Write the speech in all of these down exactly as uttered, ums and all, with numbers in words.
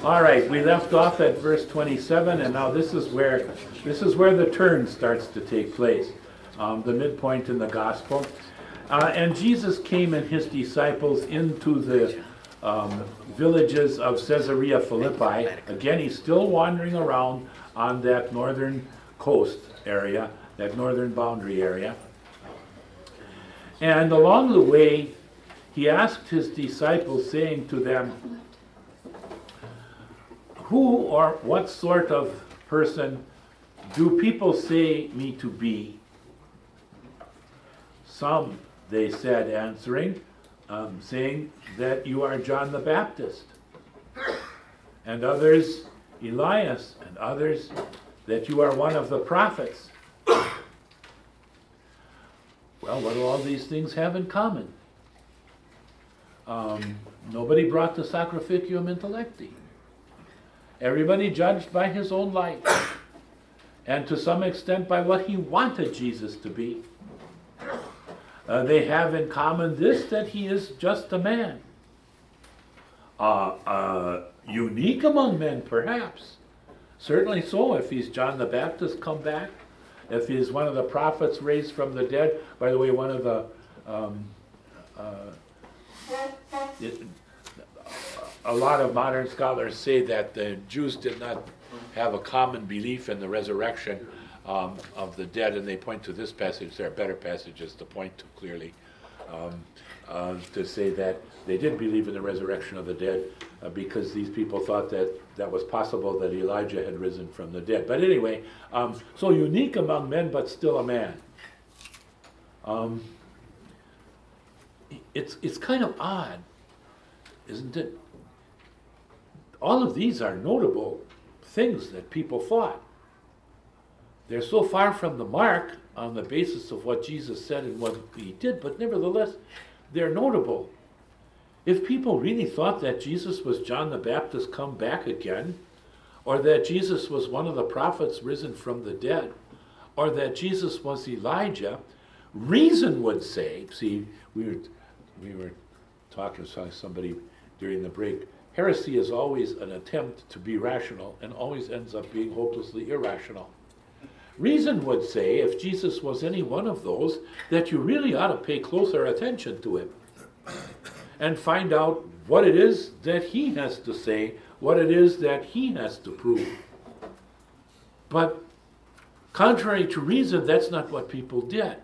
All right, we left off at verse twenty-seven, and now this is where this is where the turn starts to take place, um, the midpoint in the gospel. Uh, and Jesus came and his disciples into the um, villages of Caesarea Philippi. Again, he's still wandering around on that northern coast area, that northern boundary area. And along the way, he asked his disciples, saying to them, "Who or what sort of person do people say me to be?" "Some," they said, answering, um, saying that you are John the Baptist, and others Elias, and others that you are one of the prophets. Well, what do all these things have in common? Um, nobody brought the sacrificium intellecti. Everybody judged by his own light, and to some extent by what he wanted Jesus to be. Uh, they have in common this, that he is just a man. Uh, uh, unique among men, perhaps. Certainly so, if he's John the Baptist come back, if he's one of the prophets raised from the dead. By the way, one of the um, uh, it, a lot of modern scholars say that the Jews did not have a common belief in the resurrection um, of the dead, and they point to this passage. There are better passages to point to clearly, um, uh, to say that they did believe in the resurrection of the dead, uh, because these people thought that that was possible, that Elijah had risen from the dead. But anyway, um, so unique among men, but still a man. Um, it's it's kind of odd, isn't it? All of these are notable things that people thought. They're so far from the mark on the basis of what Jesus said and what he did, but nevertheless, they're notable. If people really thought that Jesus was John the Baptist come back again, or that Jesus was one of the prophets risen from the dead, or that Jesus was Elijah, reason would say, see, we were, we were talking to somebody during the break, heresy is always an attempt to be rational and always ends up being hopelessly irrational. Reason would say, if Jesus was any one of those, that you really ought to pay closer attention to him and find out what it is that he has to say, what it is that he has to prove. But contrary to reason, that's not what people did.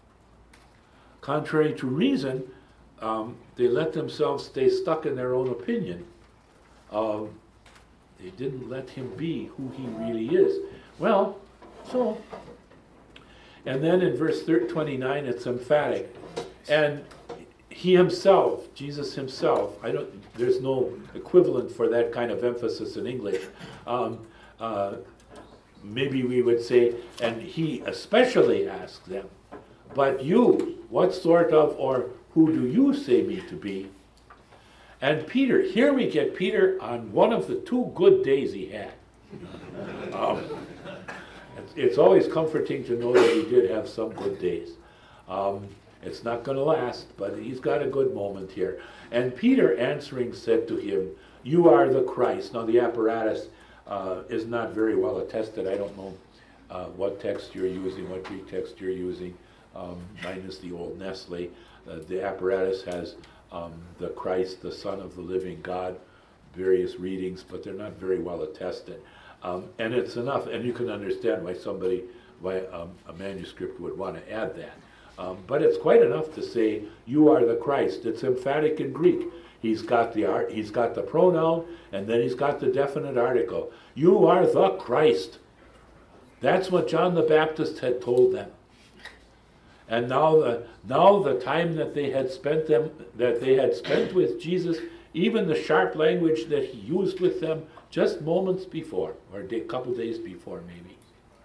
Contrary to reason, um, they let themselves stay stuck in their own opinion. Uh, they didn't let him be who he really is. Well, so, and then in verse twenty-nine, it's emphatic. And he himself, Jesus himself, I don't, there's no equivalent for that kind of emphasis in English. Um, uh, maybe we would say, and he especially asked them, "But you, what sort of, or who do you say me to be?" And Peter, here we get Peter on one of the two good days he had. Um, it's, it's always comforting to know that he did have some good days. Um, it's not going to last, but he's got a good moment here. And Peter answering said to him, "You are the Christ." Now the apparatus uh, is not very well attested. I don't know uh, what text you're using, what Greek text you're using. Um, mine is the old Nestle. Uh, the apparatus has um, the Christ, the Son of the living God, various readings, but they're not very well attested. Um, and it's enough, and you can understand why somebody, why um, a manuscript would want to add that. Um, but it's quite enough to say, "You are the Christ." It's emphatic in Greek. He's got the art, he's got the pronoun, and then he's got the definite article. You are the Christ. That's what John the Baptist had told them. And now the now the time that they had spent them that they had spent with Jesus, even the sharp language that he used with them just moments before, or a couple days before maybe,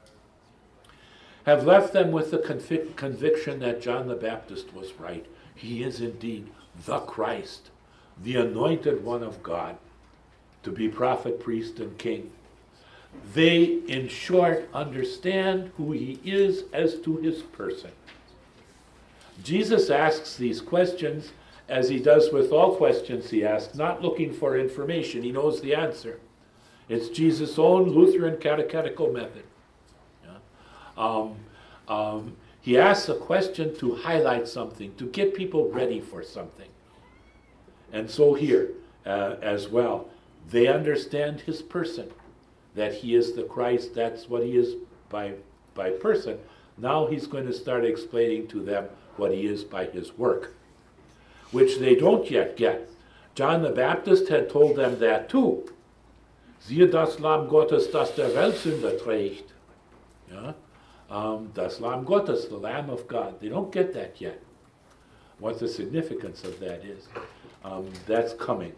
have left them with the convic- conviction that John the Baptist was right. He is indeed the Christ, the anointed one of God, to be prophet, priest, and king. They, in short, understand who he is as to his person. Jesus asks these questions, as he does with all questions he asks, not looking for information. He knows the answer. It's Jesus' own Lutheran catechetical method. Yeah? Um, um, he asks a question to highlight something, to get people ready for something. And so here uh, as well, they understand his person, that he is the Christ, that's what he is by, by person. Now he's going to start explaining to them what he is by his work, which they don't yet get. John the Baptist had told them that too. Siehe das Lamm Gottes, das der Weltsünder trägt. Yeah? Um, das Lamm Gottes, the Lamb of God. They don't get that yet. What the significance of that is. Um, that's coming.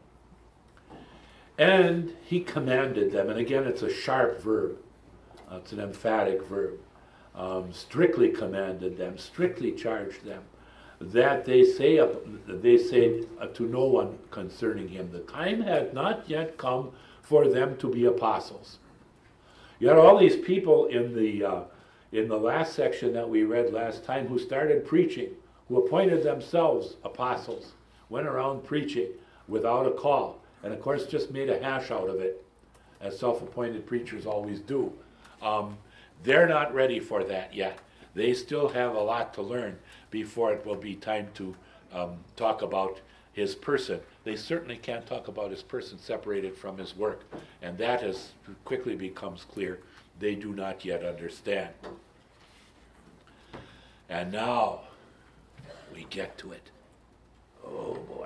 And he commanded them, and again it's a sharp verb. Uh, it's an emphatic verb. Um, strictly commanded them, strictly charged them, that they say uh, they say uh, to no one concerning him. The time had not yet come for them to be apostles. You had all these people in the uh, in the last section that we read last time who started preaching, who appointed themselves apostles, went around preaching without a call, and of course just made a hash out of it, as self-appointed preachers always do. Um, they're not ready for that yet. They still have a lot to learn before it will be time to um, talk about his person. They certainly can't talk about his person separated from his work, and that as quickly becomes clear, they do not yet understand. And now we get to it. Oh boy.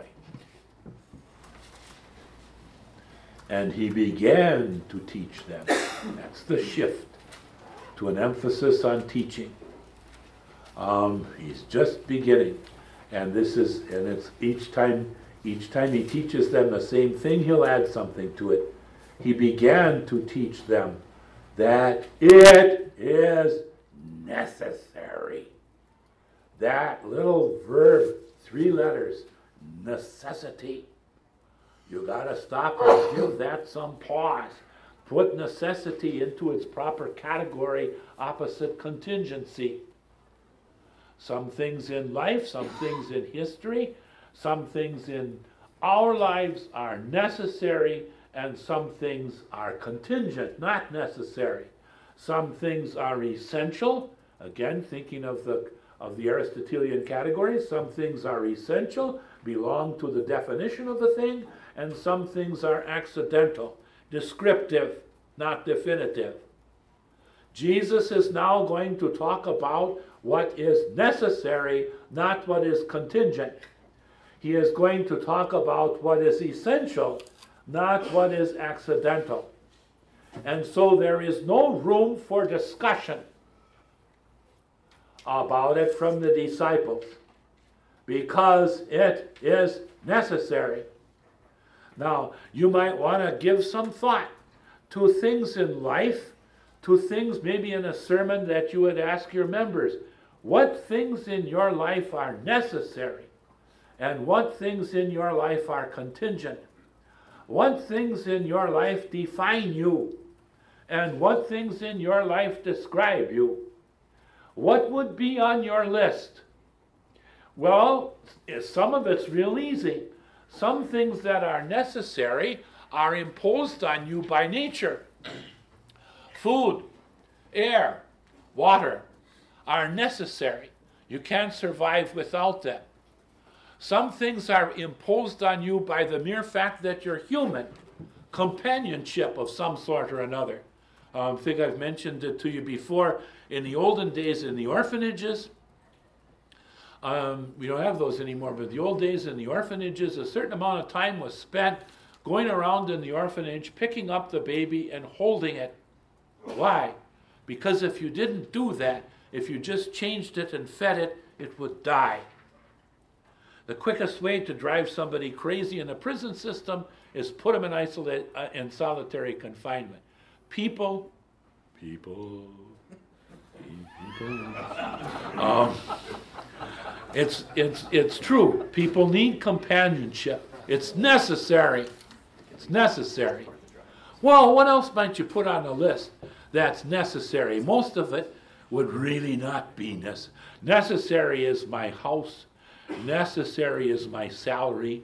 And he began to teach them. That's the shift to an emphasis on teaching. Um, he's just beginning, and this is, and it's each time, each time he teaches them the same thing, he'll add something to it. He began to teach them that it is necessary. That little verb, three letters, necessity. You gotta stop and give that some pause. Put necessity into its proper category, opposite contingency. Some things in life, some things in history, some things in our lives are necessary, and some things are contingent, not necessary. Some things are essential, again thinking of the of the Aristotelian category. Some things are essential, belong to the definition of the thing, and some things are accidental, descriptive, not definitive. Jesus is now going to talk about what is necessary, not what is contingent. He is going to talk about what is essential, not what is accidental. And so there is no room for discussion about it from the disciples, because it is necessary. Now, you might want to give some thought to things in life, to things maybe in a sermon that you would ask your members, what things in your life are necessary, and what things in your life are contingent? What things in your life define you, and what things in your life describe you? What would be on your list? Well, some of it's real easy. Some things that are necessary are imposed on you by nature. Food, air, water are necessary. You can't survive without them. Some things are imposed on you by the mere fact that you're human. Companionship of some sort or another. Um, I think I've mentioned it to you before. In the olden days in the orphanages, um, we don't have those anymore, but the old days in the orphanages, a certain amount of time was spent going around in the orphanage, picking up the baby and holding it. Why? Because if you didn't do that, if you just changed it and fed it, it would die. The quickest way to drive somebody crazy in the prison system is put them in isolate, uh, in solitary confinement. People, people, people. Um, it's it's it's true. People need companionship. It's necessary. It's necessary. Well, what else might you put on the list that's necessary? Most of it would really not be necessary. Necessary is my house. Necessary is my salary.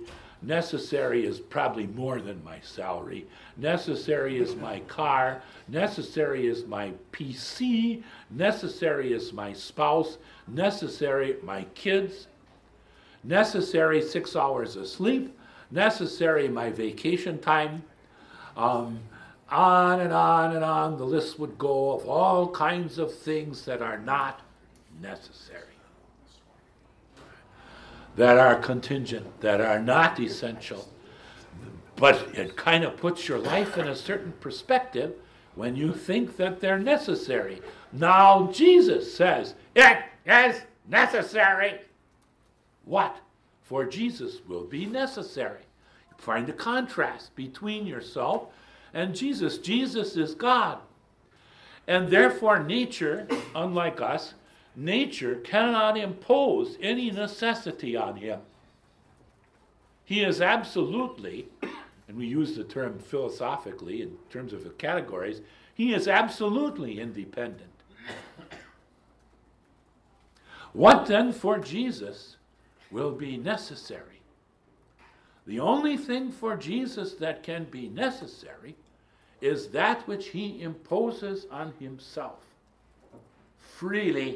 Necessary is probably more than my salary. Necessary is my car. Necessary is my P C. Necessary is my spouse. Necessary my kids. Necessary six hours of sleep. Necessary my vacation time. Um, on and on and on the list would go of all kinds of things that are not necessary, that are contingent, that are not essential. But it kind of puts your life in a certain perspective when you think that they're necessary. Now Jesus says, it is necessary. What for Jesus will be necessary. Find a contrast between yourself and Jesus. Jesus is God. And therefore nature, unlike us, nature cannot impose any necessity on him. He is absolutely, and we use the term philosophically in terms of the categories, he is absolutely independent. What then for Jesus will be necessary? The only thing for Jesus that can be necessary is that which he imposes on himself freely.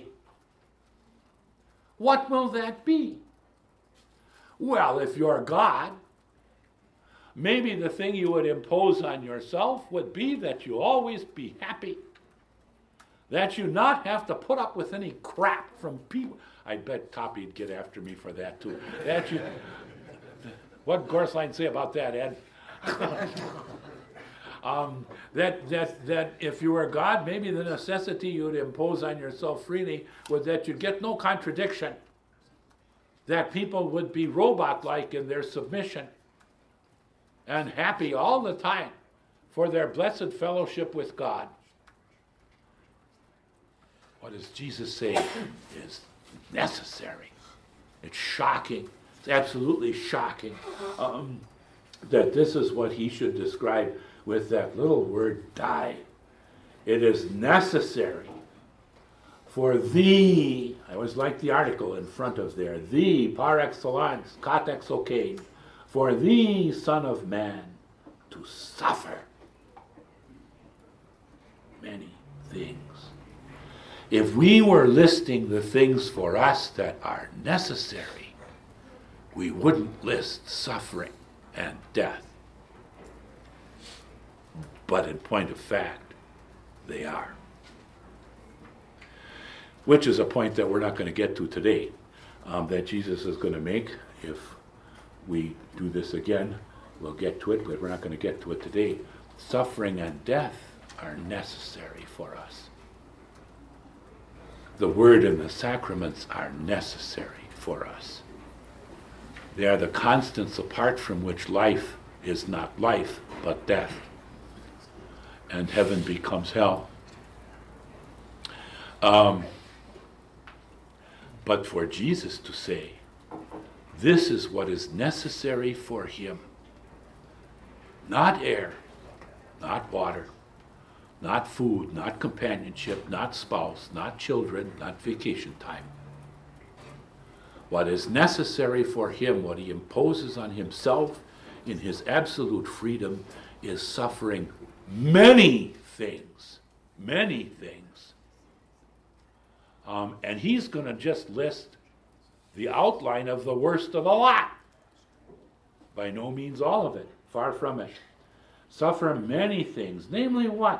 What will that be? Well, if you're God, maybe the thing you would impose on yourself would be that you always be happy, that you not have to put up with any crap from people. I bet Toppy'd get after me for that too. That you, what Gorsline say about that, Ed? um, that that that if you were God, maybe the necessity you would impose on yourself freely was that you'd get no contradiction, that people would be robot-like in their submission and happy all the time for their blessed fellowship with God. What does Jesus say is necessary? It's shocking. It's absolutely shocking um, that this is what he should describe with that little word die. It is necessary for thee, I always like the article in front of there, thee par excellence, kat exocain, for thee, Son of Man, to suffer many things. If we were listing the things for us that are necessary, we wouldn't list suffering and death. But in point of fact, they are. Which is a point that we're not going to get to today, um, that Jesus is going to make. If we do this again, we'll get to it, but we're not going to get to it today. Suffering and death are necessary for us. The word and the sacraments are necessary for us. They are the constants apart from which life is not life, but death. And heaven becomes hell. Um, but for Jesus to say, this is what is necessary for him. Not air, not water, not food, not companionship, not spouse, not children, not vacation time. What is necessary for him, what he imposes on himself in his absolute freedom, is suffering many things, many things. Um, and he's going to just list the outline of the worst of the lot. By no means all of it, far from it. Suffer many things, namely what?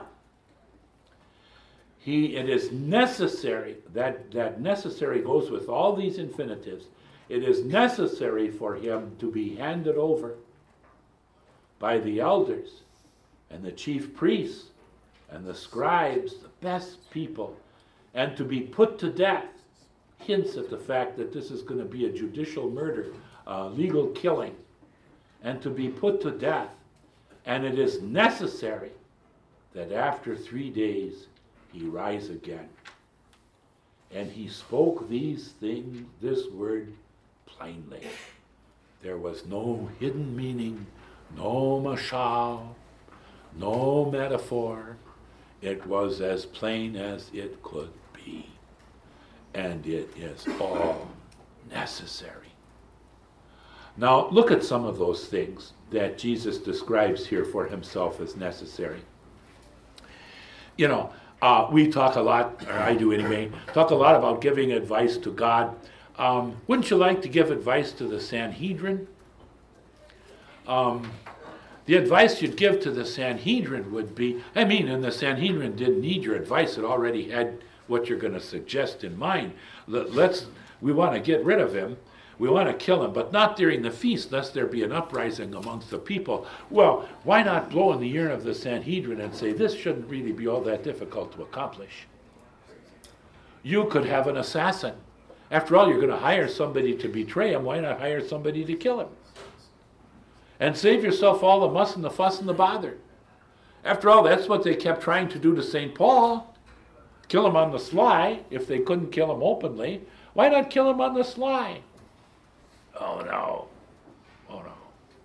He, it is necessary, that, that necessary goes with all these infinitives. It is necessary for him to be handed over by the elders and the chief priests and the scribes, the best people, and to be put to death. Hints at the fact that this is going to be a judicial murder, uh, legal killing, and to be put to death. And it is necessary that after three days he rise again. And he spoke these things, this word, plainly. There was no hidden meaning, no mashal, no metaphor. It was as plain as it could be. And it is all necessary. Now, look at some of those things that Jesus describes here for himself as necessary. You know, uh, we talk a lot, or I do anyway, talk a lot about giving advice to God. Um, wouldn't you like to give advice to the Sanhedrin? Um, the advice you'd give to the Sanhedrin would be, I mean, and the Sanhedrin didn't need your advice. It already had what you're going to suggest in mind. Let's, we want to get rid of him. We want to kill him, but not during the feast, lest there be an uprising amongst the people. Well, why not blow in the ear of the Sanhedrin and say, this shouldn't really be all that difficult to accomplish. You could have an assassin. After all, you're going to hire somebody to betray him. Why not hire somebody to kill him? And save yourself all the muss and the fuss and the bother. After all, that's what they kept trying to do to Saint Paul. Kill him on the sly, if they couldn't kill him openly. Why not kill him on the sly? Oh no, oh no.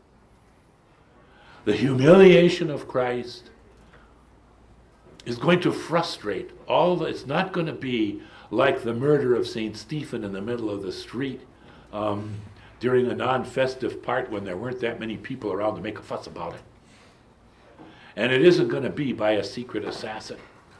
The humiliation of Christ is going to frustrate all the, it's not going to be like the murder of Saint Stephen in the middle of the street um, during a non-festive part when there weren't that many people around to make a fuss about it. And it isn't going to be by a secret assassin.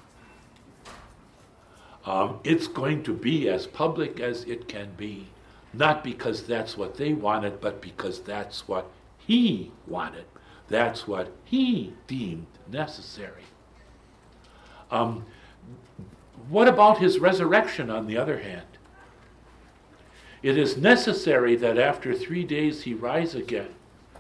Um, it's going to be as public as it can be. Not because that's what they wanted, but because that's what he wanted. That's what he deemed necessary. Um, what about his resurrection, on the other hand? It is necessary that after three days he rise again.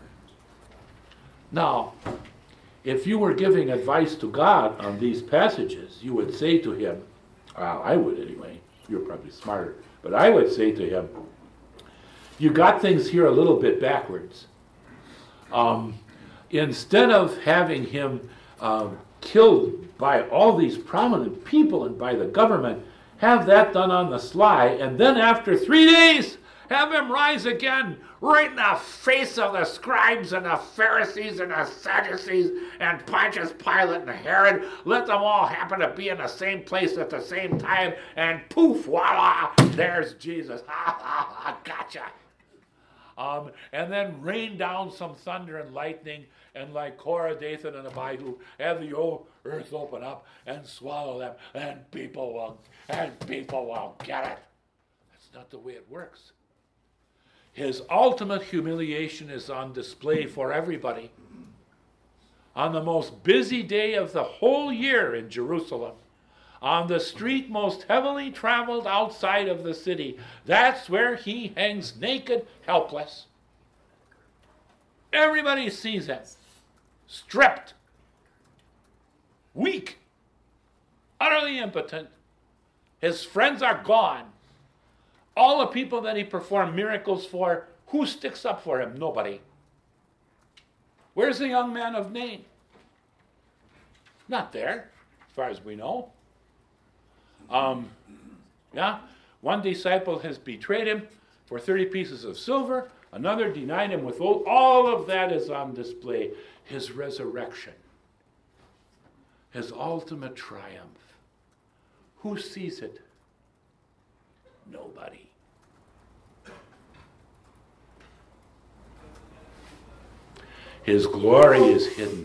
Now, if you were giving advice to God on these passages, you would say to him, well, I would anyway, you're probably smarter, but I would say to him, you got things here a little bit backwards. Um, instead of having him um, killed by all these prominent people and by the government, have that done on the sly, and then after three days, have him rise again, right in the face of the scribes and the Pharisees and the Sadducees and Pontius Pilate and Herod. Let them all happen to be in the same place at the same time, and poof, voila, there's Jesus. Ha ha ha, gotcha. Um, and then rain down some thunder and lightning, and like Korah, Dathan, and Abihu, have the old earth open up and swallow them, and people will, and people will get it. That's not the way it works. His ultimate humiliation is on display for everybody. On the most busy day of the whole year in Jerusalem, on the street most heavily traveled outside of the city, that's where he hangs naked, helpless. Everybody sees him, stripped, weak, utterly impotent. His friends are gone. All the people that he performed miracles for, who sticks up for him? Nobody. Where's the young man of Nain? Not there, as far as we know. Um, yeah, one disciple has betrayed him for thirty pieces of silver. Another denied him with oath. All of that is on display. His resurrection, his ultimate triumph. Who sees it? Nobody. His glory is hidden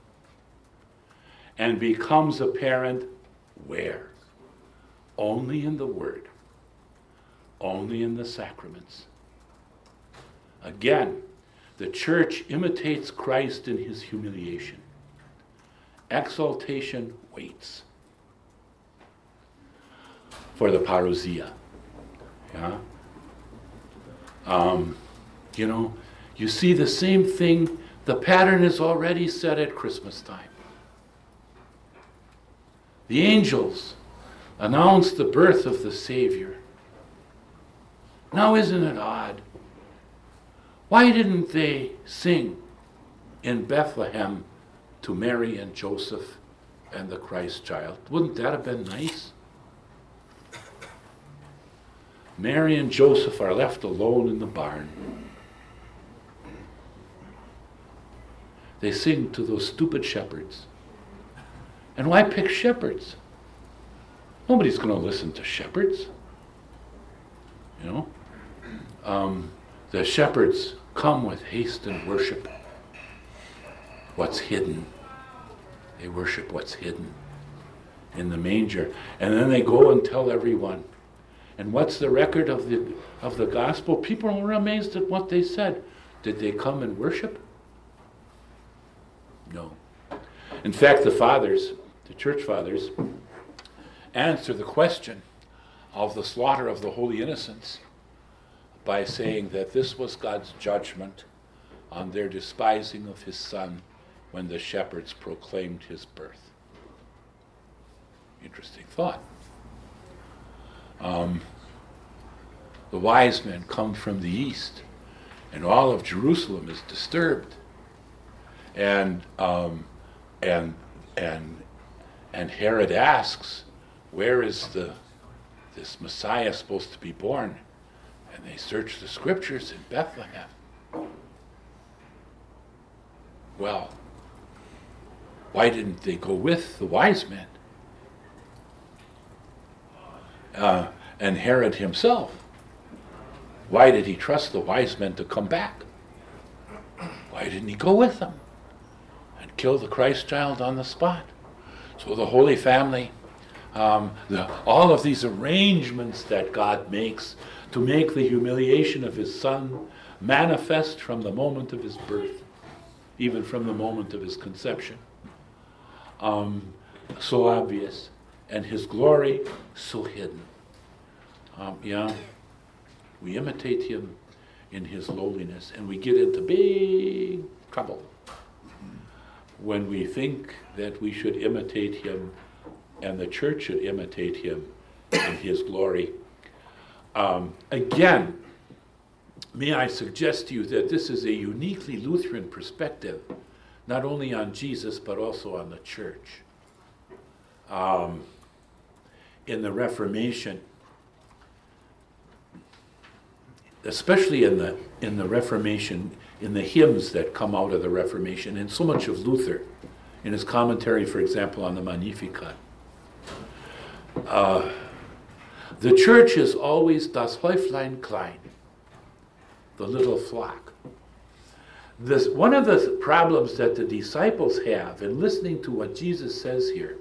and becomes apparent where? Only in the Word. Only in the sacraments. Again, the church imitates Christ in his humiliation. Exaltation waits for the parousia. Yeah? Um, you know, you see the same thing. The pattern is already set at Christmas time. The angels announced the birth of the Savior. Now, isn't it odd? Why didn't they sing in Bethlehem to Mary and Joseph and the Christ child? Wouldn't that have been nice? Mary and Joseph are left alone in the barn. They sing to those stupid shepherds. And why pick shepherds? Nobody's going to listen to shepherds. You know? Um, the shepherds come with haste and worship what's hidden. They worship what's hidden in the manger. And then they go and tell everyone. And what's the record of the of the gospel? People were amazed at what they said. Did they come and worship? No. In fact, the fathers, the church fathers, answer the question of the slaughter of the holy innocents by saying that this was God's judgment on their despising of his son when the shepherds proclaimed his birth. Interesting thought. Um, the wise men come from the east, and all of Jerusalem is disturbed. And um, and and and Herod asks, where is the this Messiah supposed to be born? And they search the scriptures in Bethlehem. Well, why didn't they go with the wise men? Uh, and Herod himself, why did he trust the wise men to come back? Why didn't he go with them and kill the Christ child on the spot? So the Holy Family, um, the, all of these arrangements that God makes to make the humiliation of his son manifest from the moment of his birth, even from the moment of his conception, um, so obvious, and his glory so hidden. Um, yeah, we imitate him in his lowliness, and we get into big trouble when we think that we should imitate him and the church should imitate him in his glory. Um, again, may I suggest to you that this is a uniquely Lutheran perspective, not only on Jesus, but also on the church. Um, in the Reformation, especially in the in the Reformation, in the hymns that come out of the Reformation, and so much of Luther, in his commentary, for example, on the Magnificat. Uh, the church is always das Häuflein klein, the little flock. This, one of the problems that the disciples have in listening to what Jesus says here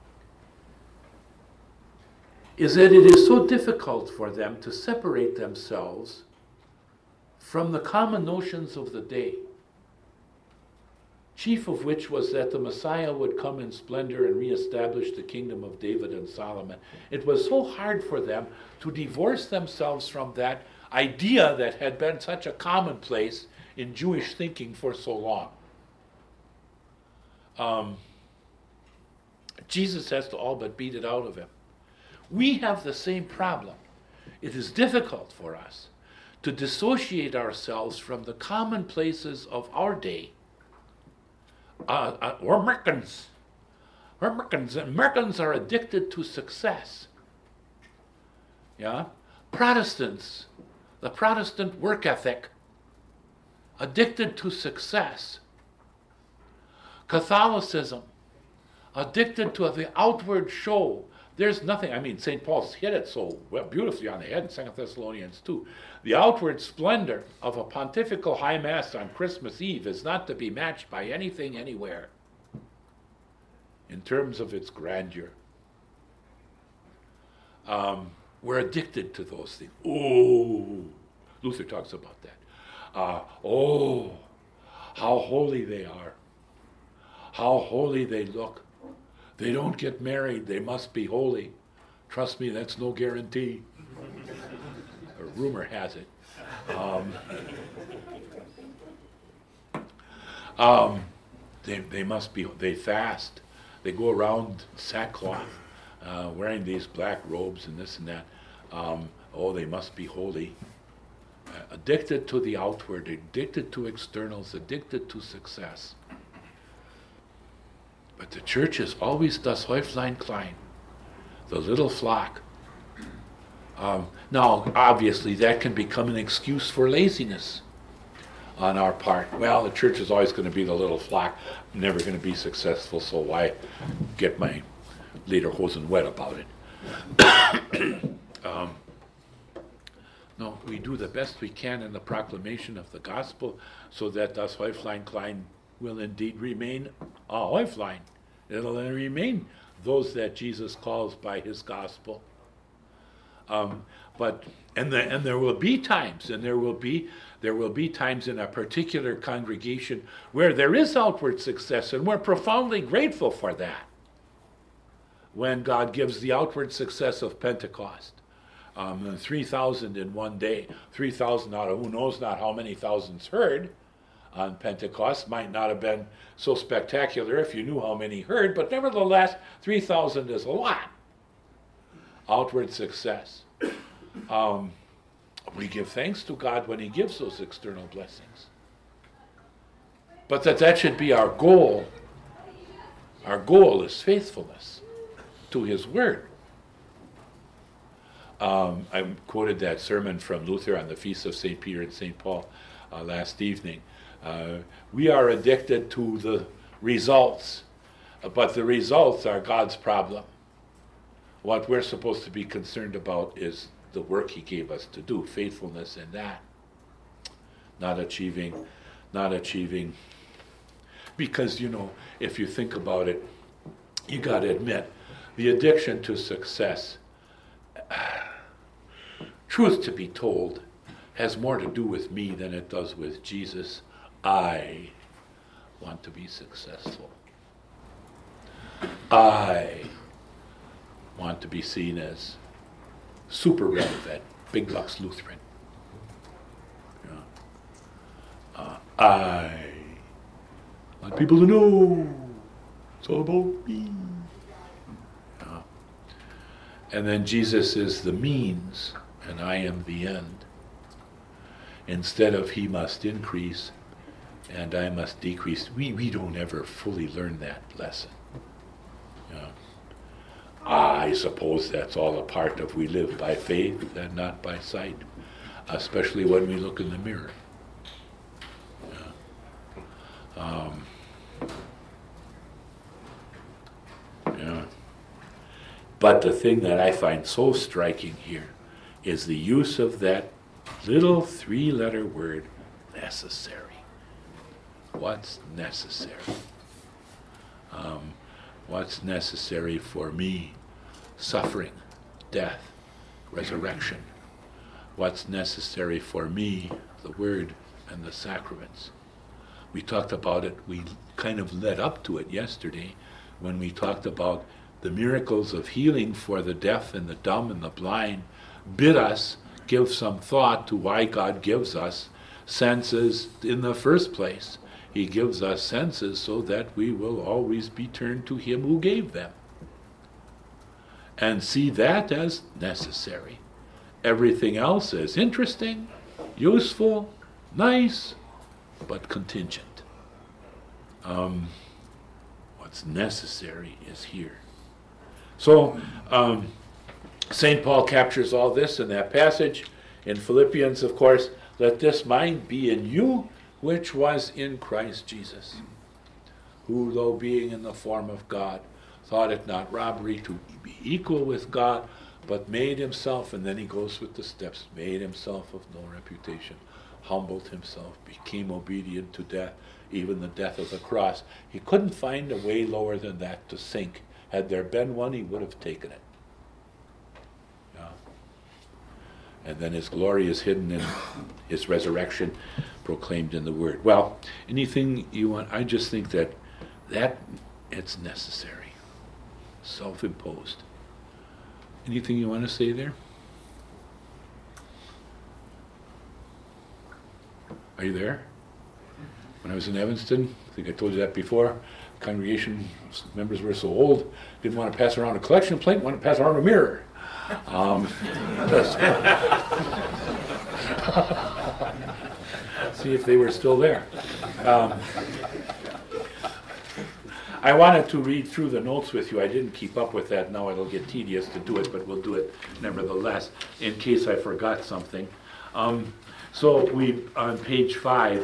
is that it is so difficult for them to separate themselves from the common notions of the day, chief of which was that the Messiah would come in splendor and reestablish the kingdom of David and Solomon. It was so hard for them to divorce themselves from that idea that had been such a commonplace in Jewish thinking for so long. Um, Jesus has to all but beat it out of him. We have the same problem. It is difficult for us to dissociate ourselves from the commonplaces of our day. Uh, uh, we're Americans. We're Americans. Americans are addicted to success. Yeah? Protestants, the Protestant work ethic, addicted to success. Catholicism, addicted to the outward show. There's nothing, I mean, Saint Paul's hit it so well, beautifully on the head in Second Thessalonians two. The outward splendor of a pontifical high mass on Christmas Eve is not to be matched by anything anywhere in terms of its grandeur. Um, we're addicted to those things. Oh, Luther talks about that. Uh, oh, how holy they are. How holy they look. They don't get married, they must be holy. Trust me, that's no guarantee. Or rumor has it. Um, um, they, they must be, they fast. They go around sackcloth, uh, wearing these black robes and this and that. Um, oh, they must be holy. Uh, addicted to the outward, addicted to externals, addicted to success. But the church is always das Häuflein klein, the little flock. Um, now, obviously, that can become an excuse for laziness on our part. Well, the church is always going to be the little flock, never going to be successful, so why get my lederhosen wet about it? um, No, we do the best we can in the proclamation of the gospel so that das Häuflein klein will indeed remain a Häuflein. It'll remain those that Jesus calls by his gospel. Um, but and the, and there will be times, and there will be there will be times in a particular congregation where there is outward success, and we're profoundly grateful for that. When God gives the outward success of Pentecost, um, three thousand in one day, three thousand out of who knows not how many thousands heard on Pentecost, might not have been so spectacular if you knew how many heard, but nevertheless, three thousand is a lot. Outward success. Um, we give thanks to God when he gives those external blessings. But that that should be our goal. Our goal is faithfulness to his word. Um, I quoted that sermon from Luther on the Feast of Saint Peter and Saint Paul uh, last evening. Uh, we are addicted to the results, but the results are God's problem. What we're supposed to be concerned about is the work he gave us to do, faithfulness in that. Not achieving, not achieving. Because, you know, if you think about it, you got to admit, the addiction to success, truth to be told, has more to do with me than it does with Jesus. I want to be successful. I want to be seen as super relevant, big bucks Lutheran. Yeah. Uh, I want people to know it's all about me. Yeah. And then Jesus is the means, and I am the end. Instead of he must increase and I must decrease, we, we don't ever fully learn that lesson. Yeah. I suppose that's all a part of we live by faith and not by sight, especially when we look in the mirror. Yeah. Um, yeah. But the thing that I find so striking here is the use of that little three-letter word, necessary. What's necessary? Um, what's necessary for me? Suffering, death, resurrection. What's necessary for me? The word and the sacraments. We talked about it, we kind of led up to it yesterday when we talked about the miracles of healing for the deaf and the dumb and the blind. Bid us give some thought to why God gives us senses in the first place. He gives us senses so that we will always be turned to him who gave them. And see that as necessary. Everything else is interesting, useful, nice, but contingent. Um, what's necessary is here. So, um, Saint Paul captures all this in that passage. In Philippians, of course, let this mind be in you, which was in Christ Jesus, who, though being in the form of God, thought it not robbery to be equal with God, but made himself, and then he goes with the steps, made himself of no reputation, humbled himself, became obedient to death, even the death of the cross. He couldn't find a way lower than that to sink. Had there been one, he would have taken it. Yeah. And then his glory is hidden in his resurrection, proclaimed in the word. Well, anything you want, I just think that that it's necessary, self-imposed. Anything you want to say there? Are you there? When I was in Evanston, I think I told you that before, congregation members were so old, didn't want to pass around a collection plate, wanted to pass around a mirror. Um, see if they were still there. Um, I wanted to read through the notes with you. I didn't keep up with that. Now it'll get tedious to do it, but we'll do it nevertheless in case I forgot something. Um, so we, on page five,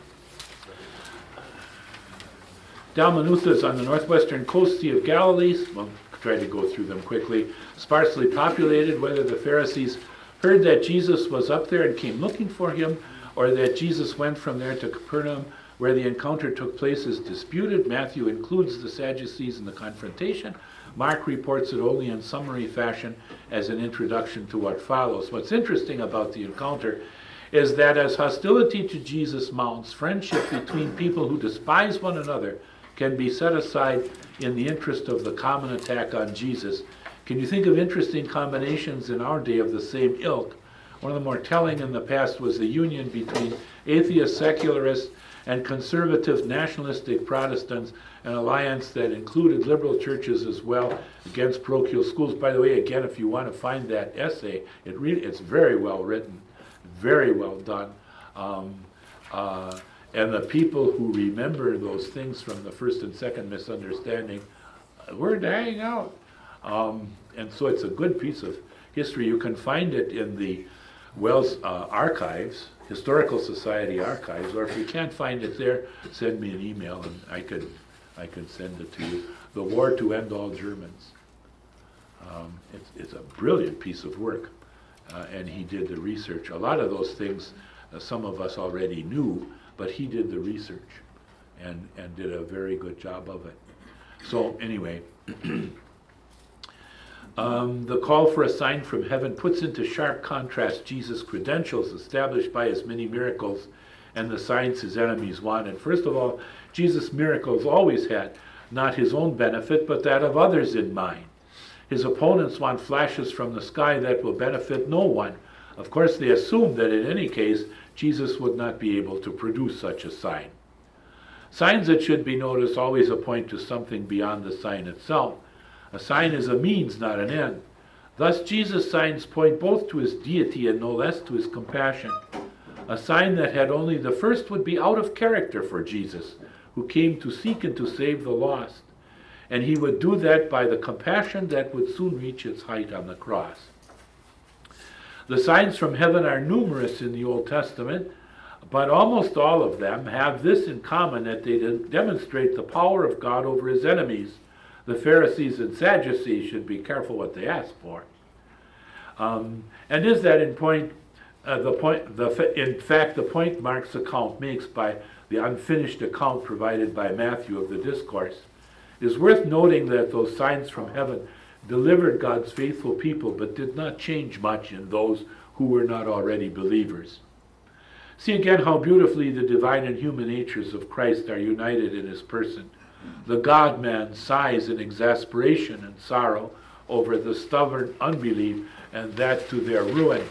Dalmanutha is on the northwestern coast, Sea of Galilee. We'll try to go through them quickly. Sparsely populated, whether the Pharisees heard that Jesus was up there and came looking for him, or that Jesus went from there to Capernaum, where the encounter took place, is disputed. Matthew includes the Sadducees in the confrontation. Mark reports it only in summary fashion as an introduction to what follows. What's interesting about the encounter is that as hostility to Jesus mounts, friendship between people who despise one another can be set aside in the interest of the common attack on Jesus. Can you think of interesting combinations in our day of the same ilk? One of the more telling in the past was the union between atheist secularists and conservative nationalistic Protestants, an alliance that included liberal churches as well against parochial schools. By the way, again, if you want to find that essay, it really, it's very well written, very well done. Um, uh, and the people who remember those things from the first and second misunderstanding were dying out. Um, and so it's a good piece of history. You can find it in the Wells uh, archives, Historical Society archives, or if you can't find it there, send me an email and I could I could send it to you. The War to End All Germans. Um, it's, it's a brilliant piece of work, uh, and he did the research. A lot of those things uh, some of us already knew, but he did the research and, and did a very good job of it. So anyway, Um, the call for a sign from heaven puts into sharp contrast Jesus' credentials established by his many miracles and the signs his enemies wanted. First of all, Jesus' miracles always had not his own benefit, but that of others in mind. His opponents want flashes from the sky that will benefit no one. Of course, they assume that in any case, Jesus would not be able to produce such a sign. Signs that should be noticed always point to something beyond the sign itself. A sign is a means, not an end. Thus, Jesus' signs point both to his deity and no less to his compassion. A sign that had only the first would be out of character for Jesus, who came to seek and to save the lost. And he would do that by the compassion that would soon reach its height on the cross. The signs from heaven are numerous in the Old Testament, but almost all of them have this in common, that they demonstrate the power of God over his enemies. The Pharisees and Sadducees should be careful what they ask for. Um, and is that in point, uh, the point, the, in fact, the point Mark's account makes by the unfinished account provided by Matthew of the discourse. It is worth noting that those signs from heaven delivered God's faithful people, but did not change much in those who were not already believers. See again how beautifully the divine and human natures of Christ are united in his person. The God-man sighs in exasperation and sorrow over the stubborn unbelief, and that to their ruin,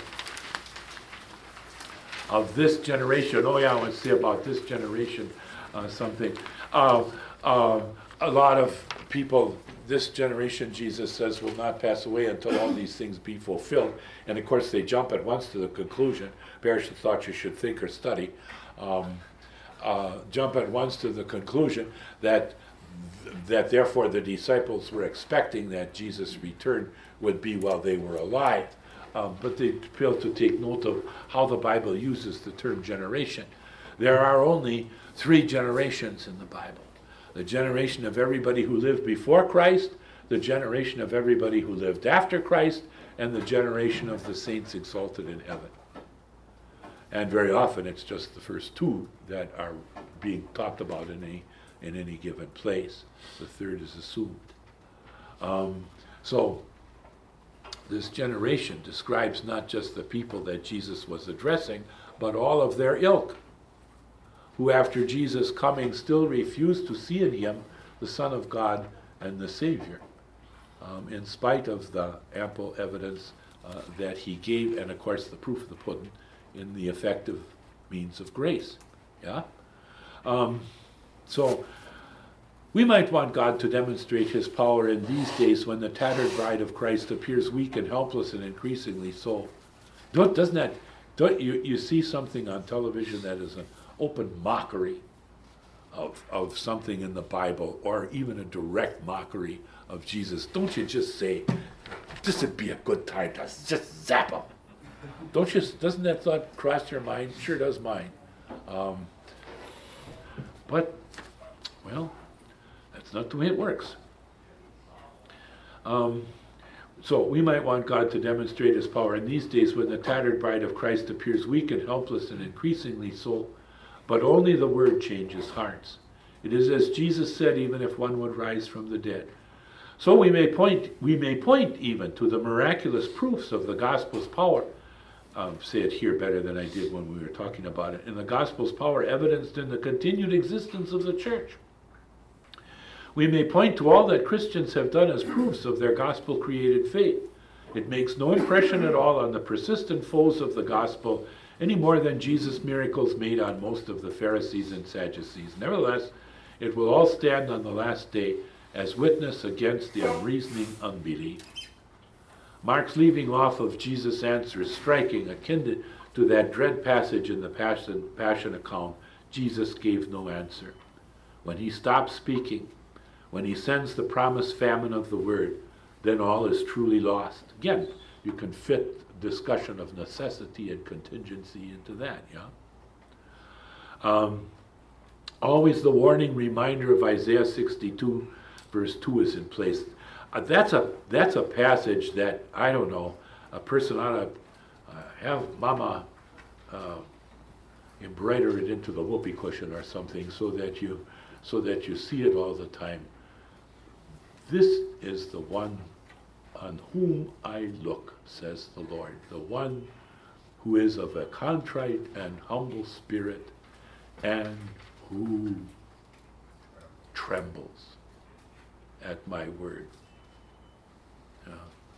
of this generation. Oh yeah, I want to say about this generation uh, something. Uh, uh, a lot of people, this generation, Jesus says, will not pass away until all these things be fulfilled. And of course they jump at once to the conclusion, Bearish thought you should think or study, um, uh, jump at once to the conclusion that that therefore the disciples were expecting that Jesus' return would be while they were alive. Um, but they fail to take note of how the Bible uses the term generation. There are only three generations in the Bible. The generation of everybody who lived before Christ, the generation of everybody who lived after Christ, and the generation of the saints exalted in heaven. And very often it's just the first two that are being talked about in any, in any given place. The third is assumed. Um, so this generation describes not just the people that Jesus was addressing, but all of their ilk, who after Jesus' coming still refused to see in him the Son of God and the Savior, um, in spite of the ample evidence uh, that he gave, and of course the proof of the pudding, in the effective means of grace. Yeah? Um, so we might want God to demonstrate his power in these days when the tattered bride of Christ appears weak and helpless and increasingly so. Don't, doesn't that, don't you, you see something on television that is an open mockery of, of something in the Bible, or even a direct mockery of Jesus. Don't you just say, this would be a good time to just zap him? Don't you, doesn't that thought cross your mind? Sure does mine. Um, but, well, that's not the way it works. Um, So we might want God to demonstrate his power in these days when the tattered bride of Christ appears weak and helpless and increasingly so, but only the word changes hearts. It is as Jesus said, even if one would rise from the dead. So we may point, we may point even to the miraculous proofs of the gospel's power. Um, say it here better than I did when we were talking about it. In the gospel's power evidenced in the continued existence of the church. We may point to all that Christians have done as proofs of their gospel-created faith. It makes no impression at all on the persistent foes of the gospel, any more than Jesus' miracles made on most of the Pharisees and Sadducees. Nevertheless, it will all stand on the last day as witness against the unreasoning unbelief. Mark's leaving off of Jesus' answer is striking, akin to that dread passage in the Passion, Passion account. Jesus gave no answer. When he stops speaking, when he sends the promised famine of the word, then all is truly lost. Again, you can fit discussion of necessity and contingency into that, yeah? Um, always the warning reminder of Isaiah sixty-two, verse two is in place. Uh, that's a that's a passage that, I don't know, a person ought to uh, have Mama uh, embroider it into the whoopee cushion or something so that you so that you see it all the time. This is the one on whom I look, says the Lord, the one who is of a contrite and humble spirit and who trembles at my word. Yeah.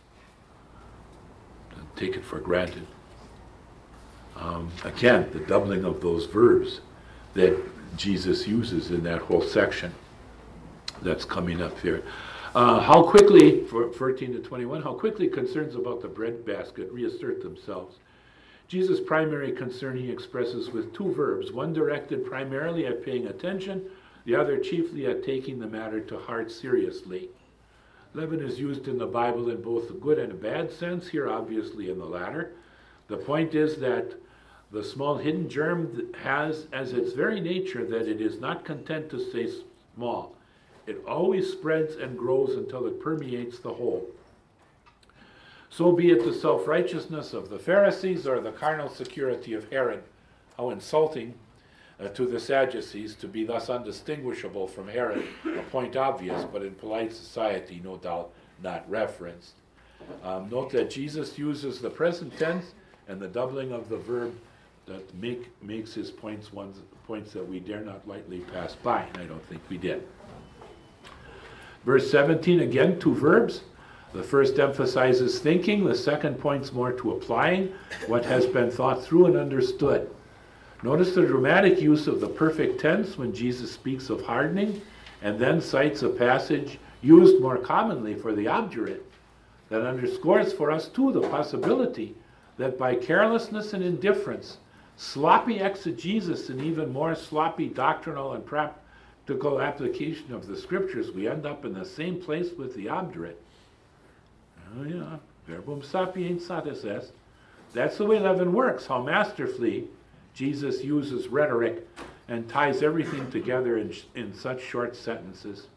Don't take it for granted. Um, again, the doubling of those verbs that Jesus uses in that whole section that's coming up here. Uh, how quickly, for thirteen to twenty-one, how quickly concerns about the breadbasket reassert themselves. Jesus' primary concern he expresses with two verbs, one directed primarily at paying attention, the other chiefly at taking the matter to heart seriously. Leaven is used in the Bible in both a good and a bad sense, here obviously in the latter. The point is that the small hidden germ has as its very nature that it is not content to stay small. It always spreads and grows until it permeates the whole. So be it the self-righteousness of the Pharisees or the carnal security of Herod. How insulting uh, to the Sadducees to be thus undistinguishable from Herod, a point obvious, but in polite society, no doubt, not referenced. Um, note that Jesus uses the present tense and the doubling of the verb that make, makes his points ones, points that we dare not lightly pass by, and I don't think we did. Verse seventeen, again, two verbs. The first emphasizes thinking, the second points more to applying what has been thought through and understood. Notice the dramatic use of the perfect tense when Jesus speaks of hardening, and then cites a passage used more commonly for the obdurate that underscores for us too the possibility that by carelessness and indifference, sloppy exegesis and even more sloppy doctrinal and practical application of the scriptures, we end up in the same place with the obdurate. Oh yeah, verbum sapiens satis est. That's the way leaven works, how masterfully Jesus uses rhetoric and ties everything together in, in such short sentences.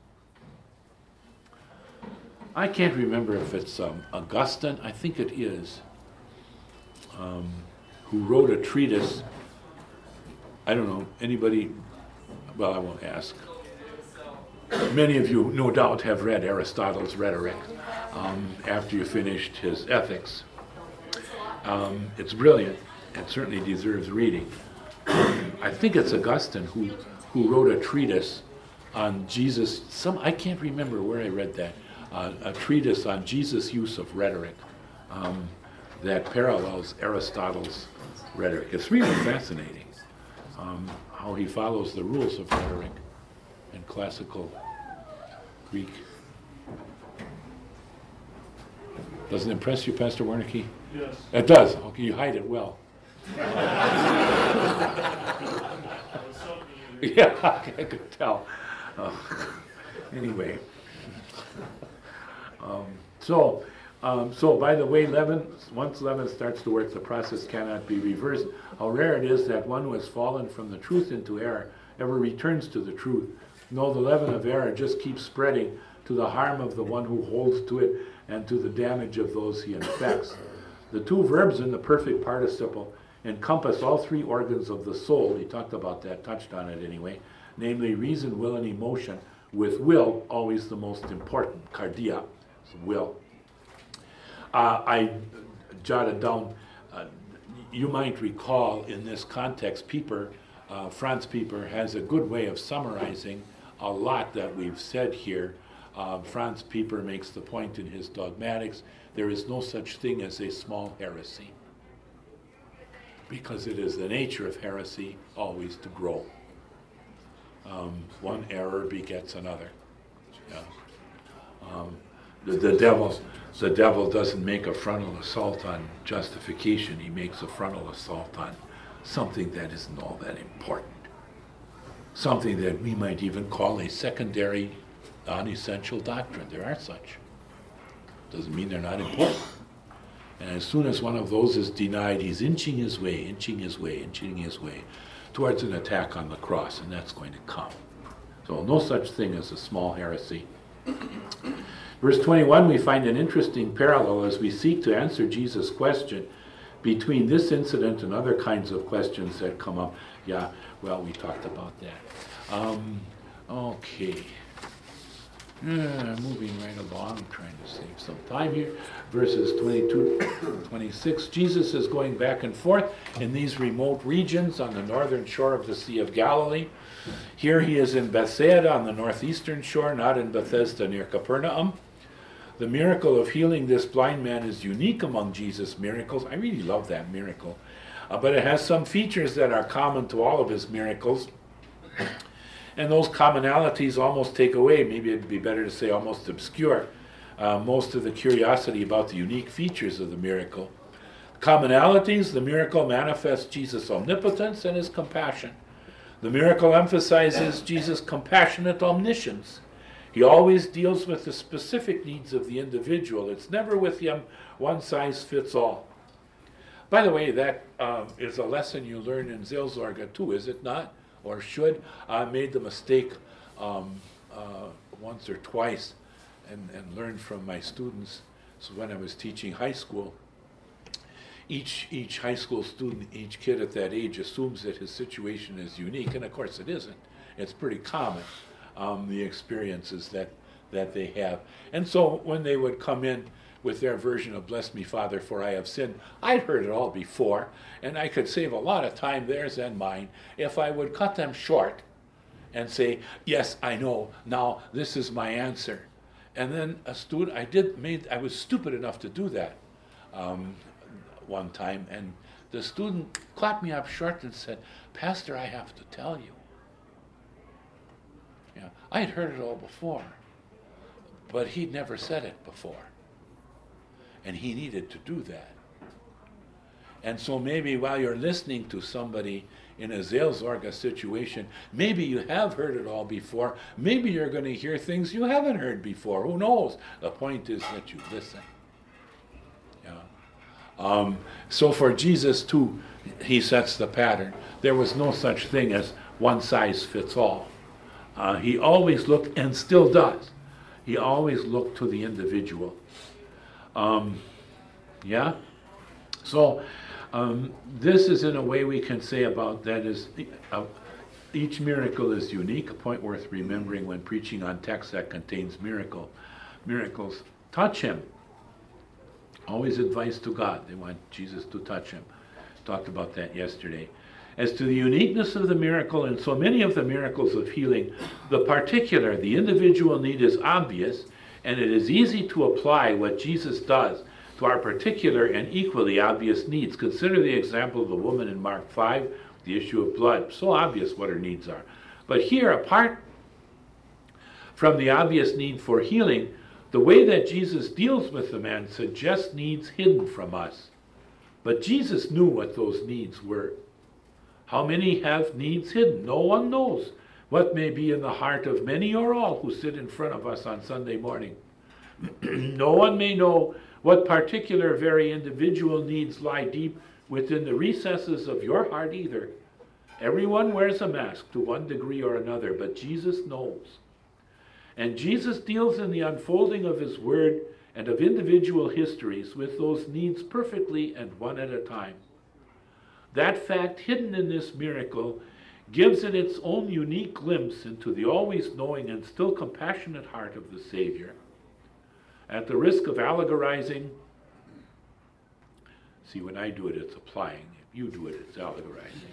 I can't remember if it's um, Augustine, I think it is, um, who wrote a treatise. I don't know, anybody, well, I won't ask. Many of you, no doubt, have read Aristotle's Rhetoric um, after you finished his Ethics. Um, it's brilliant. It certainly deserves reading. Um, I think it's Augustine who, who wrote a treatise on Jesus. Some I can't remember where I read that. Uh, a treatise on Jesus' use of rhetoric um, that parallels Aristotle's rhetoric. It's really fascinating um, how he follows the rules of rhetoric in classical Greek. Doesn't it impress you, Pastor Wernicke? Yes. It does. Okay, you hide it well. Yeah, I could tell. Uh, anyway, um, so um, so by the way, leaven, once leaven starts to work, the process cannot be reversed. How rare it is that one who has fallen from the truth into error ever returns to the truth. No, the leaven of error just keeps spreading to the harm of the one who holds to it, and to the damage of those he infects. The two verbs in the perfect participle encompass all three organs of the soul. He talked about that, touched on it anyway, namely reason, will, and emotion, with will always the most important, cardia, will. Uh, I jotted down, uh, you might recall in this context, Pieper, uh, Franz Pieper has a good way of summarizing a lot that we've said here. Uh, Franz Pieper makes the point in his Dogmatics, there is no such thing as a small heresy, because it is the nature of heresy always to grow. Um, one error begets another. Yeah. Um, the, the devil, the devil doesn't make a frontal assault on justification. He makes a frontal assault on something that isn't all that important. Something that we might even call a secondary, non-essential doctrine. There are such. Doesn't mean they're not important. And as soon as one of those is denied, he's inching his way, inching his way, inching his way towards an attack on the cross, and that's going to come. So no such thing as a small heresy. Verse twenty-one, we find an interesting parallel as we seek to answer Jesus' question between this incident and other kinds of questions that come up. Yeah, well, we talked about that. Um, okay. Uh, moving right along, trying to save some time here. Verses twenty-two, twenty-six, Jesus is going back and forth in these remote regions on the northern shore of the Sea of Galilee. Here he is in Bethsaida on the northeastern shore, not in Bethesda near Capernaum. The miracle of healing this blind man is unique among Jesus' miracles. I really love that miracle. Uh, but it has some features that are common to all of his miracles. And those commonalities almost take away, maybe it'd be better to say almost obscure, uh, most of the curiosity about the unique features of the miracle. Commonalities, the miracle manifests Jesus' omnipotence and his compassion. The miracle emphasizes Jesus' compassionate omniscience. He always deals with the specific needs of the individual. It's never with him one size fits all. By the way, that uh, is a lesson you learn in Seelsorge too, is it not? Or should. I made the mistake um, uh, once or twice and, and learned from my students. So when I was teaching high school, each each high school student, each kid at that age assumes that his situation is unique, and of course it isn't. It's pretty common, um, the experiences that, that they have. And so when they would come in with their version of "Bless me, Father, for I have sinned," I'd heard it all before, and I could save a lot of time, theirs and mine, if I would cut them short and say, "Yes, I know, now this is my answer." And then a student, I did made, I was stupid enough to do that um, one time, and the student clapped me up short and said, "Pastor, I have to tell you." Yeah, I had heard it all before, but he'd never said it before. And he needed to do that. And so maybe while you're listening to somebody in a Seelsorge situation, maybe you have heard it all before. Maybe you're going to hear things you haven't heard before. Who knows? The point is that you listen. Yeah. Um, so for Jesus too, he sets the pattern. There was no such thing as one size fits all. Uh, he always looked, and still does, he always looked to the individual. Um, yeah? So um, this is in a way we can say about that is uh, each miracle is unique, a point worth remembering when preaching on text that contains miracle. Miracles. Touch him. Always advice to God. They want Jesus to touch him. Talked about that yesterday. As to the uniqueness of the miracle, and so many of the miracles of healing, the particular, the individual need is obvious, and it is easy to apply what Jesus does to our particular and equally obvious needs. Consider the example of the woman in Mark five, the issue of blood. So obvious what her needs are. But here, apart from the obvious need for healing, the way that Jesus deals with the man suggests needs hidden from us. But Jesus knew what those needs were. How many have needs hidden? No one knows what may be in the heart of many or all who sit in front of us on Sunday morning. No one may know what particular, very individual needs lie deep within the recesses of your heart either. Everyone wears a mask to one degree or another, but Jesus knows. And Jesus deals in the unfolding of his word and of individual histories with those needs perfectly and one at a time. That fact hidden in this miracle gives it its own unique glimpse into the always knowing and still compassionate heart of the Savior. At the risk of allegorizing, see, when I do it, it's applying. If you do it, it's allegorizing.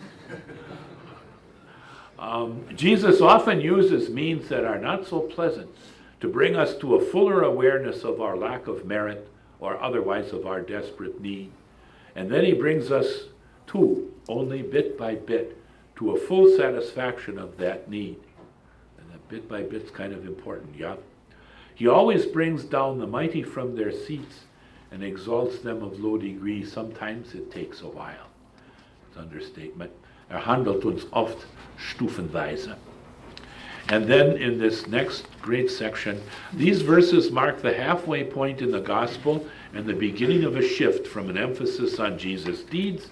um, Jesus often uses means that are not so pleasant to bring us to a fuller awareness of our lack of merit or otherwise of our desperate need. And then he brings us to, only bit by bit, to a full satisfaction of that need. And that bit by bit's kind of important, yeah? He always brings down the mighty from their seats and exalts them of low degree. Sometimes it takes a while. It's understatement. Er handelt uns oft stufenweise. And then in this next great section, these verses mark the halfway point in the gospel and the beginning of a shift from an emphasis on Jesus' deeds,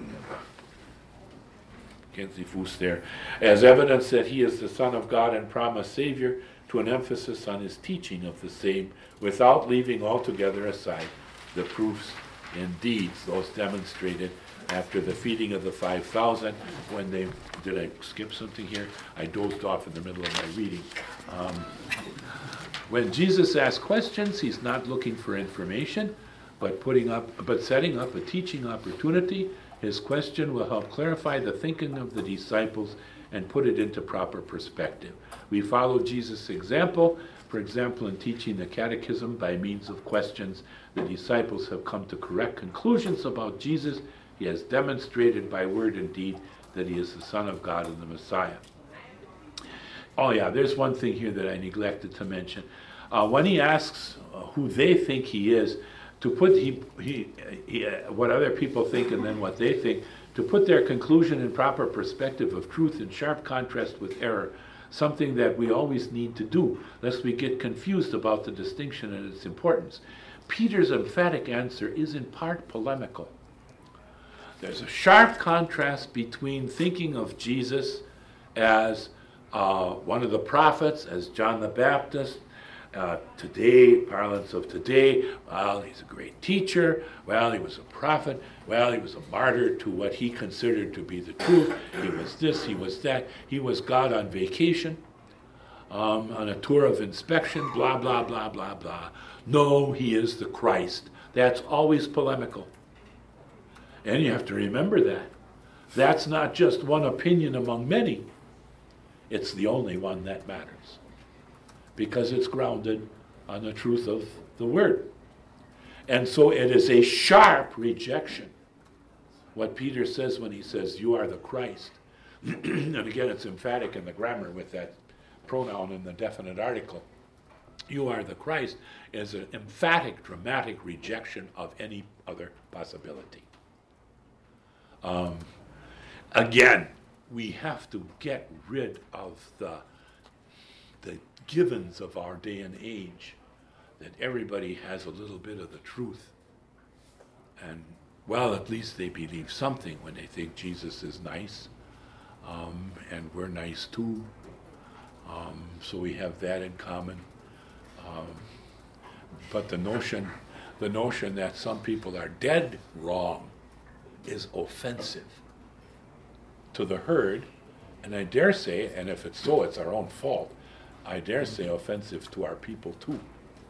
Kenzie Fuß there, as evidence that he is the Son of God and promised Savior, to an emphasis on his teaching of the same, without leaving altogether aside the proofs and deeds, those demonstrated after the feeding of the five thousand, when they, did I skip something here? I dozed off in the middle of my reading. Um, when Jesus asks questions, he's not looking for information, but putting up, but setting up a teaching opportunity. His question will help clarify the thinking of the disciples and put it into proper perspective. We follow Jesus' example, for example, in teaching the catechism by means of questions. The disciples have come to correct conclusions about Jesus. He has demonstrated by word and deed that he is the Son of God and the Messiah. Oh yeah, there's one thing here that I neglected to mention. Uh, when he asks uh, who they think he is, to put he, he, he, uh, what other people think and then what they think, to put their conclusion in proper perspective of truth in sharp contrast with error, something that we always need to do, lest we get confused about the distinction and its importance. Peter's emphatic answer is in part polemical. There's a sharp contrast between thinking of Jesus as uh, one of the prophets, as John the Baptist, Uh, today, parlance of today, well, he's a great teacher, well, he was a prophet, well, he was a martyr to what he considered to be the truth, he was this, he was that, he was God on vacation, um, on a tour of inspection, blah, blah, blah, blah, blah. No, he is the Christ. That's always polemical. And you have to remember that. That's not just one opinion among many. It's the only one that matters, because it's grounded on the truth of the Word. And so it is a sharp rejection, what Peter says when he says, you are the Christ. And again, it's emphatic in the grammar with that pronoun in the definite article. You are the Christ is an emphatic, dramatic rejection of any other possibility. Um, again, we have to get rid of the the givens of our day and age, that everybody has a little bit of the truth. And, well, at least they believe something when they think Jesus is nice, um, and we're nice too. Um, so we have that in common. Um, but the notion, the notion that some people are dead wrong is offensive to the herd, and I dare say, and if it's so, it's our own fault, I dare say offensive to our people too.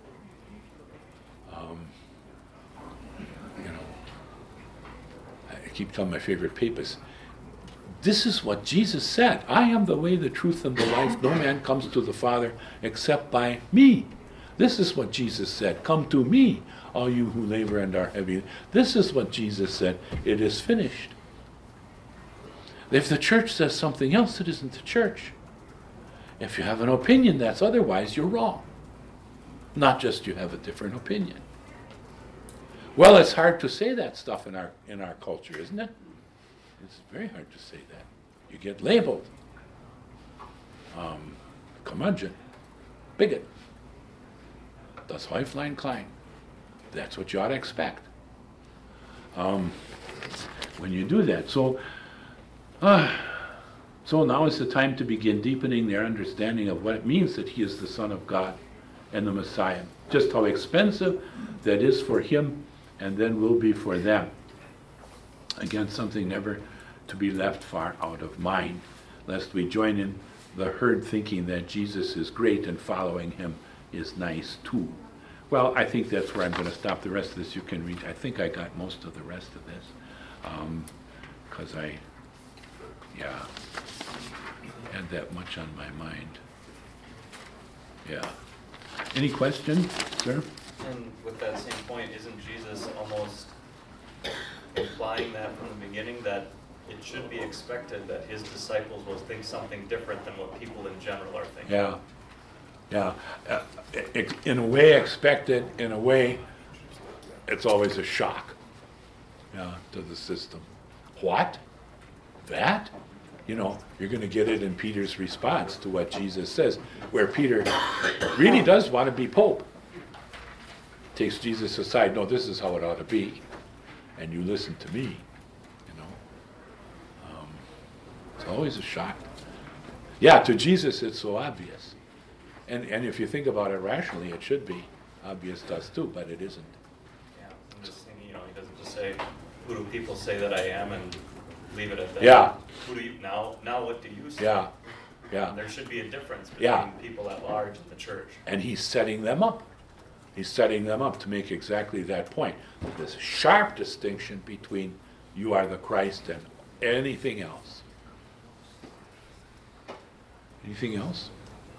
Um, you know, I keep telling my favorite papist, this is what Jesus said. I am the way, the truth, and the life. No man comes to the Father except by me. This is what Jesus said. Come to me, all you who labor and are heavy. This is what Jesus said. It is finished. If the church says something else, it isn't the church. If you have an opinion that's otherwise, you're wrong. Not just you have a different opinion. Well, it's hard to say that stuff in our in our culture, isn't it? It's very hard to say that. You get labeled. Um, curmudgeon, bigot, das Häuflein klein. That's what you ought to expect um, when you do that. So, uh, So now is the time to begin deepening their understanding of what it means that he is the Son of God and the Messiah. Just how expensive that is for him and then will be for them. Again, something never to be left far out of mind, lest we join in the herd thinking that Jesus is great and following him is nice too. Well, I think that's where I'm going to stop. The rest of this you can read. I think I got most of the rest of this. Because um, I, yeah, had that much on my mind. Yeah. Any questions, sir? And with that same point, isn't Jesus almost implying that from the beginning, that it should be expected that his disciples will think something different than what people in general are thinking? Yeah. Yeah. Uh, in a way expected, in a way it's always a shock, yeah, to the system. What? That? You know, you're going to get it in Peter's response to what Jesus says, where Peter really does want to be Pope. Takes Jesus aside, no, this is how it ought to be, and you listen to me, you know. Um, it's always a shock. Yeah, to Jesus it's so obvious. And and if you think about it rationally, it should be obvious to us too, but it isn't. Yeah, I'm just thinking, you know, he doesn't just say, who do people say that I am, and leave it at that. Yeah. Who do you, now, now what do you say? Yeah, yeah. And there should be a difference between Yeah. people at large and the church. And he's setting them up. He's setting them up to make exactly that point. This sharp distinction between you are the Christ and anything else. Anything else?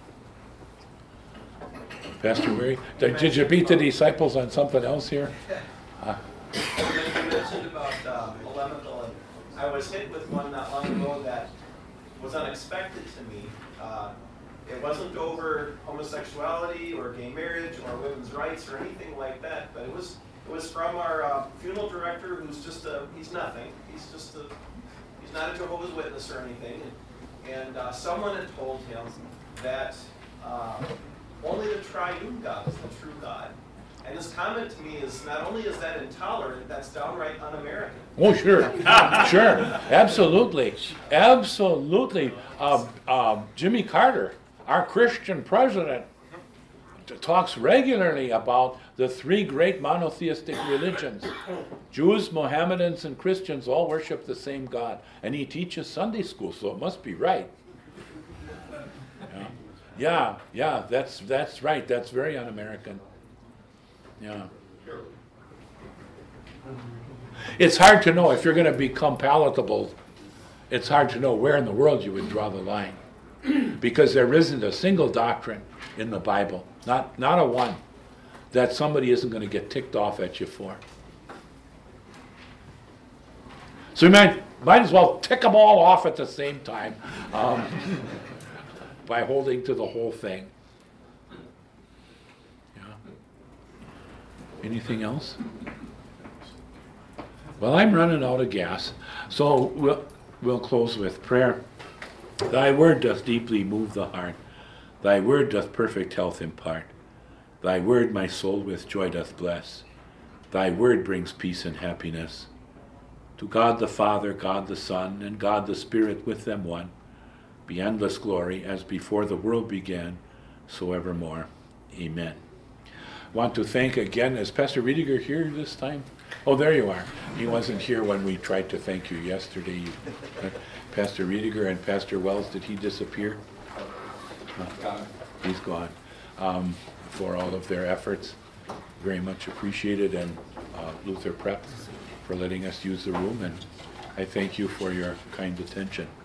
Pastor Mary, did, did you beat the disciples on something else here? Uh, You mentioned about uh, polemical, and I was hit with one not long ago that was unexpected to me. Uh, it wasn't over homosexuality or gay marriage or women's rights or anything like that, but it was it was from our uh, funeral director, who's just a he's nothing. He's just a he's not a Jehovah's Witness or anything, and, and uh, someone had told him that uh, only the triune God is the true God. And his comment to me is, not only is that intolerant, that's downright un-American. Oh, sure, sure, absolutely, absolutely. Uh, uh, Jimmy Carter, our Christian president, t- talks regularly about the three great monotheistic religions. Jews, Mohammedans, and Christians all worship the same God. And he teaches Sunday school, so it must be right. Yeah, yeah, yeah, that's, that's right. That's very un-American. Yeah. It's hard to know if you're going to become palatable. It's hard to know where in the world you would draw the line, because there isn't a single doctrine in the Bible, not not a one, that somebody isn't going to get ticked off at you for. So you might might as well tick them all off at the same time, um, by holding to the whole thing. Anything else? Well, I'm running out of gas, so we'll, we'll close with prayer. Thy word doth deeply move the heart. Thy word doth perfect health impart. Thy word my soul with joy doth bless. Thy word brings peace and happiness. To God the Father, God the Son, and God the Spirit with them one, be endless glory as before the world began, so evermore. Amen. Want to thank again, is Pastor Riediger here this time? Oh, there you are. He wasn't here when we tried to thank you yesterday. You, uh, Pastor Riediger and Pastor Wells, did he disappear? Uh, he's gone. Um, for all of their efforts, very much appreciated, and uh, Luther Prep for letting us use the room, and I thank you for your kind attention.